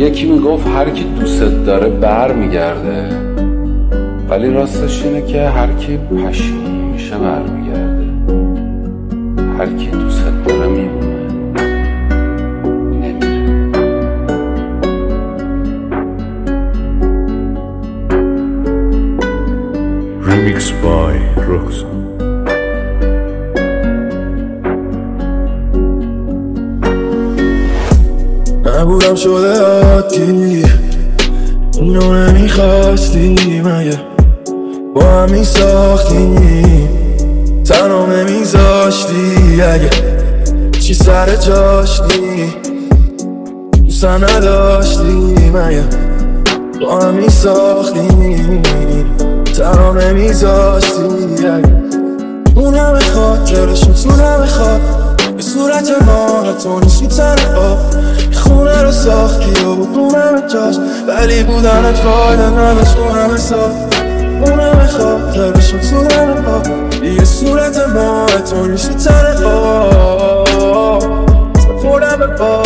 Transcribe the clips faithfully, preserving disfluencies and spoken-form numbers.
یکی میگفت هر کی دوست داره بر میگرده، ولی راستش اینه که هر کی پشیمون میشه بر میگرده. هر کی دوست داره میمونه، نمیره. Remix by Roxanne. نبودم شده عادی، اینو نمیخواستی مگه؟ با هم میساختیم، تنها نمیذاشتی. اگه چی سر جاش نی دوست نداشتی مگه؟ با هم میساختیم، تنها نمیذاشتی. اگه اون همه خاطرشون تو نمیخواد به صورت ما تو نیستی تنها. خونه رو ساختی و بکنم جاش، ولی بودنت فایده نداشت. اون همه ساخت اون همه خاطرشون تو نمیخواد دیگه صورت ما تو نیستی تنها. سپردم به پا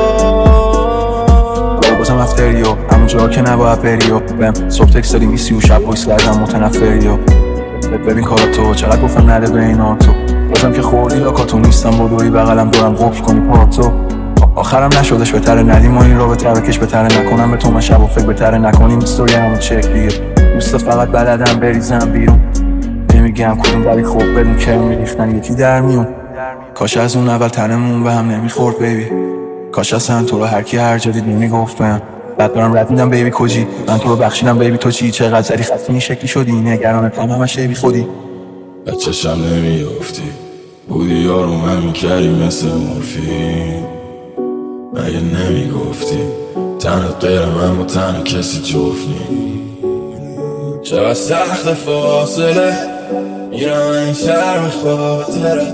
بازم افتریو همونجا که نباید بریو. بهم صبح تکس دادی میسی و شب بایست کردم متنفریو. ببین کارا تو چقدر گفتم نده به اینا تو. بازم که خوردی لاکاتو نیستم بدوی بغلم دورم قفل کنی پاتو. آخرم نشدش بهتره ندیم ما این رابطه رو کش بهتره نکنم به تو من شب و فکر بهتره نکنیم استوری همون چک دیگه. دوستت فقط بلدم بریزم بیرون، نمیگم کدوم ولی خوب بدون که میریختن یکی در میون. کاش از اون اول تنمون به هم نمیخورد بیبی، کاش اصلا تو رو هر کی هر جا دید نمیگفت بهم. بعد دارم رد میدم بیبی کجی، من تو رو بخشیدم بیبی تو چی؟ چقدر زدی خسته این شکلی شدی نگرانت هم همش بی خودی. بچه‌شم نمیافتی بودی یارو من میکردی مثل مورفین. مگه نمیگفتی تنت غیر من با تن کسی جفت نی؟ چقدر سخت فاصله میرم این شهر بخاطره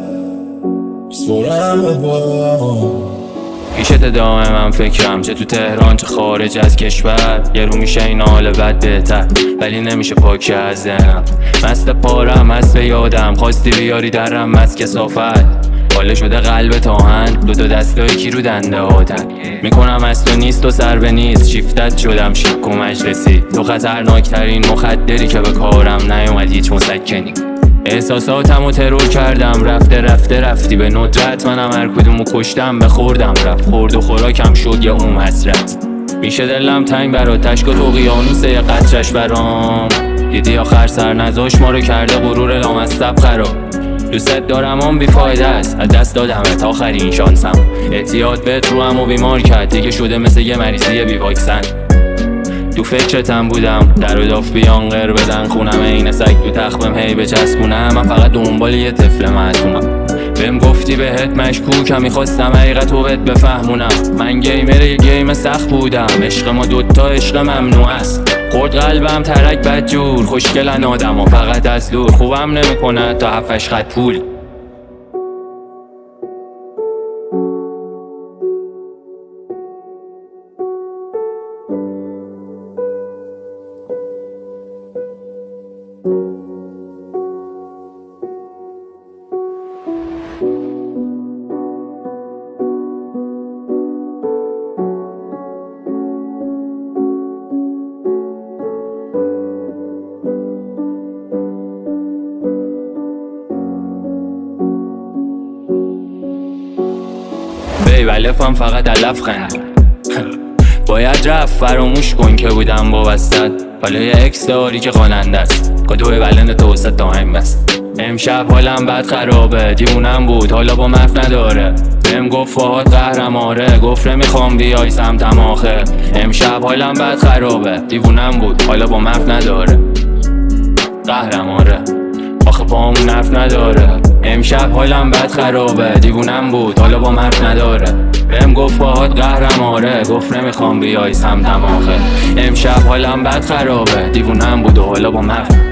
بسپرم به با پیشت دائم من فکرم، چه تو تهران چه خارج از کشور. یه رو میشه این حال بد بهتر، ولی نمیشه پاک از ذهنم. مست پارم مست یادم، خواستی بیاری درم مست کسافت. حاله شده قلب آهن، دو تا دستای کی رو دنده هاتن. میکنم از تو نیست و سر به نیست، شیفتت شدم شیک و مجلسی. تو خطرناکترین مخدری که به کارم نیومد هیچ مسکنی. احساساتم و ترور کردم، رفته رفته رفتی به ندرت. منم هر کدومو کشتم بخوردم رفت، خورد و خوراکم شد یه اون حسرت. میشه دلم تنگ برات تشک و تو اقیانوسه یه قطرش برام. دیدی آخر سر نزاش ما رو کرده غرور لامصب خراب. دوست دارم اون بیفایده است، از دست دادم تا آخرین شانسم. اعتیاد بهت رو هم و بیمار کرد دیگه، شده مثل یه مریضی بی واکسن. تو فکرتم بودم در و داف بیان غیر بدن خونم این سگ تو تخمم هی بچسبونم. من فقط دنبال یه طفل معصومم. بهم گفتی بهت مشکوکم، میخواستم حقیقت رو بهت بفهمونم. من گیمر یه گیم سخت بودم، عشق ما دوتا عشق ممنوع است. خورد قلبم ترک بدجور، خوشگلن آدم و فقط از دور. خوبم نمیکنه تا هفتش خط پول. بیولفم فقط علف خنده باید رفت فراموش کن که بودم وابستت. حالا یه اکس داری که خواننده است، کدوه بلند تو وسط دائم بست. امشب حالم بد خرابه، دیوونم بود حالا با مف نداره. بهم گفت فهاد قهرم آره، گفت نمیخوام بیای سمتم آخه. امشب حالم بد خرابه، دیوونم بود حالا با مف نداره. قهرم آره آخه پامون نف نداره. امشب حالم بد خرابه، دیوونم بود حالا با مرد نداره. بهم گفت باهات قهرم آره، گفت نمیخوام بیای سمتم آخه. امشب حالم بد خرابه، دیوونم بود و حالا با مرد